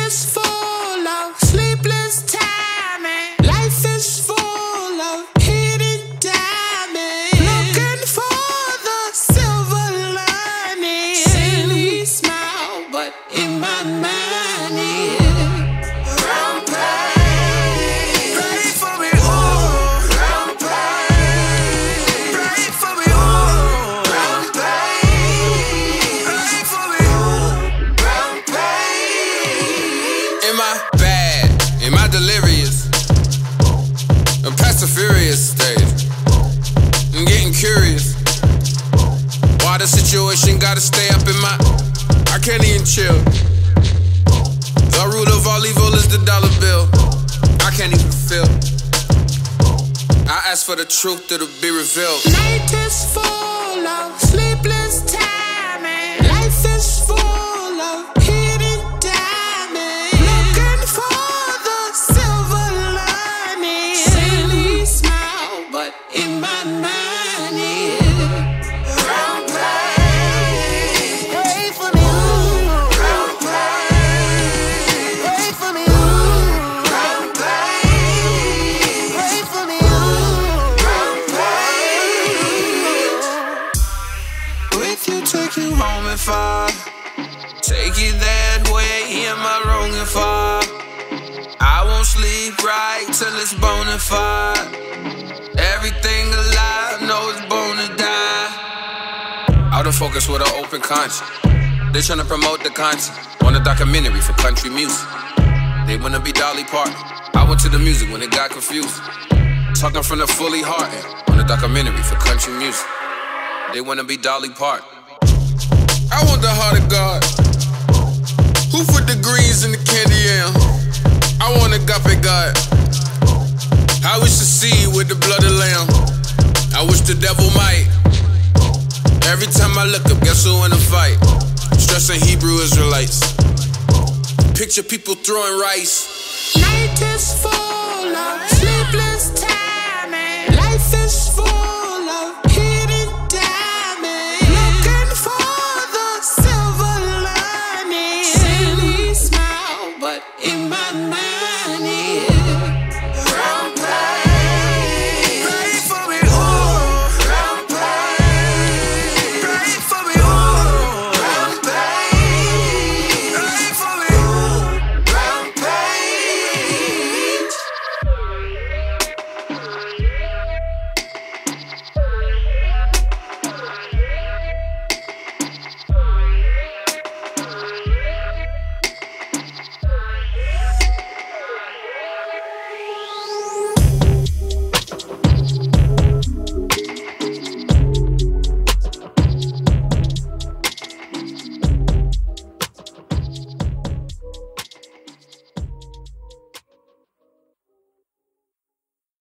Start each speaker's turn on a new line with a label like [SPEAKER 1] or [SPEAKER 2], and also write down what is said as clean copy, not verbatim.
[SPEAKER 1] is full of sleepless time, and life is full of hidden diamonds. Looking for the silver lining. Silly smile, but in my mind, yeah. Round pain. Pray for me, ooh. Round pain. Pray for me, ooh. Round pain. Pray for me, ooh. Round pain.
[SPEAKER 2] Am I bad? Am I delirious? I'm past the furious stage. I'm getting curious. Why the situation gotta stay up in my... I can't even chill. The root of all evil is the dollar bill. I can't even feel. I ask for the truth that'll be revealed.
[SPEAKER 1] Night is full of sleepless time, and life is full of hidden diamonds. Looking for the silver lining. Silly smile, but in my mind, yeah. Round pain. Pray for me, ooh. Round pain. Pray for me, ooh. Round pain. Pray for me, ooh. Round pain.
[SPEAKER 2] If you take you home if I take it that way, am I wrong if I won't sleep right till it's bona fide. Everything alive knows born to die. Out of focus with an open conscience. They tryna promote the content. Want a documentary for country music. They wanna be Dolly Parton. I went to the music when it got confused. Talking from the fully hearted. On a documentary for country music. They wanna be Dolly Parton. I want the heart of God. Who put the greens in the candy yam? I want agape God. I wish to see with the blood of lamb. I wish the devil might. Every time I look up, guess who in a fight? Stressing Hebrew Israelites. Picture people throwing rice.
[SPEAKER 1] Night is full of